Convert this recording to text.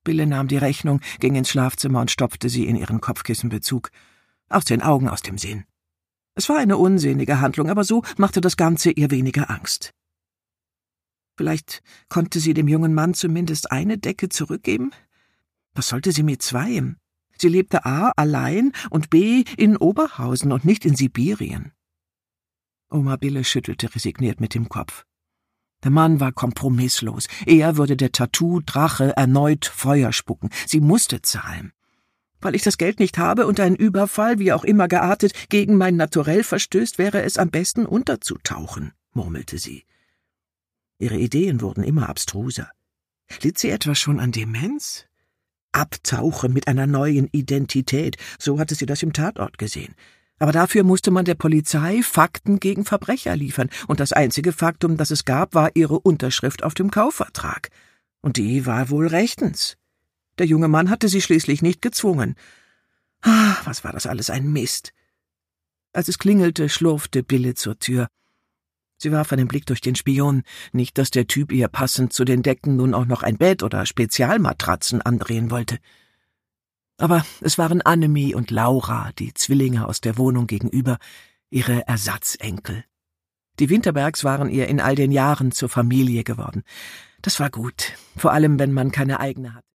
Bille nahm die Rechnung, ging ins Schlafzimmer und stopfte sie in ihren Kopfkissenbezug. Aus den Augen, aus dem Sinn. Es war eine unsinnige Handlung, aber so machte das Ganze ihr weniger Angst. Vielleicht konnte sie dem jungen Mann zumindest eine Decke zurückgeben? Was sollte sie mit zweiem? Sie lebte A. allein und B. in Oberhausen und nicht in Sibirien. Oma Bille schüttelte resigniert mit dem Kopf. Der Mann war kompromisslos. Er würde der Tattoo-Drache erneut Feuer spucken. Sie musste zahlen. Weil ich das Geld nicht habe und ein Überfall, wie auch immer geartet, gegen mein Naturell verstößt, wäre es am besten unterzutauchen, murmelte sie. Ihre Ideen wurden immer abstruser. Litt sie etwa schon an Demenz? Abtauchen mit einer neuen Identität, so hatte sie das im Tatort gesehen. Aber dafür musste man der Polizei Fakten gegen Verbrecher liefern, und das einzige Faktum, das es gab, war ihre Unterschrift auf dem Kaufvertrag. Und die war wohl rechtens. Der junge Mann hatte sie schließlich nicht gezwungen. Was war das alles ein Mist? Als es klingelte, schlurfte Bille zur Tür. Sie warf einen Blick durch den Spion, nicht, dass der Typ ihr passend zu den Decken nun auch noch ein Bett oder Spezialmatratzen andrehen wollte. Aber es waren Annemie und Laura, die Zwillinge aus der Wohnung gegenüber, ihre Ersatzenkel. Die Winterbergs waren ihr in all den Jahren zur Familie geworden. Das war gut, vor allem wenn man keine eigene hatte.